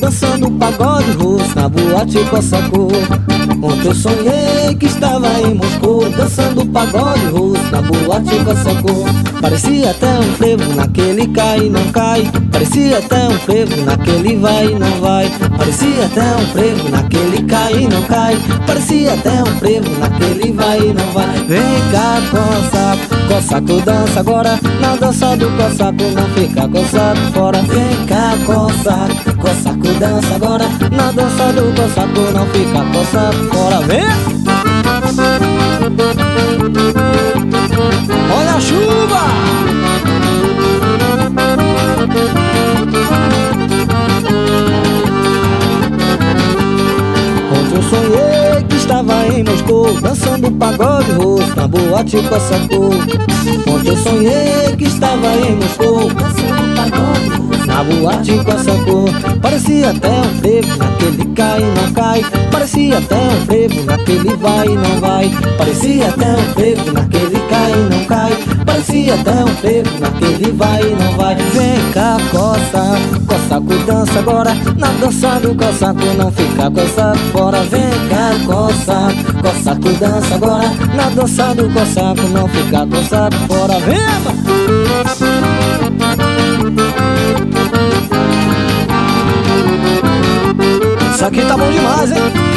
dançando pagode russo na boate Cossacô. Ontem eu sonhei que estava em Moscou, dançando pagode russo na boate Cossacô. Parecia até um frevo naquele cai e não cai, parecia até um frevo naquele vai e não vai, parecia até um frevo naquele cai e não cai, parecia até um frevo naquele vai e não vai. Vem cá, Cossaco, Cossaco dança agora, na dança do Cossaco não fica Cossaco fora. Vem cá, Cossaco, Cossaco dança agora, na dança do Cossaco não fica Cossaco fora. Vem! Olha a chuva! Ontem eu sonhei que estava em Moscou, dançando pagode russo na boate Cossacô. Ontem eu sonhei que estava em Moscou, dançando pagode russo na boate Cossacô. Parecia até um frevo naquele cai e não cai, parecia até um frevo naquele vai e não vai, parecia até um frevo naquele cai e não cai, parecia até um frevo naquele vai e não vai. Vem cá, Cossaco, Cossaco dança agora, na dança do Cossaco não fica Cossaco fora. Vem cá, Cossaco, Cossaco dança agora, na dança do Cossaco não fica Cossaco fora. Vem! Isso aqui tá bom demais, hein?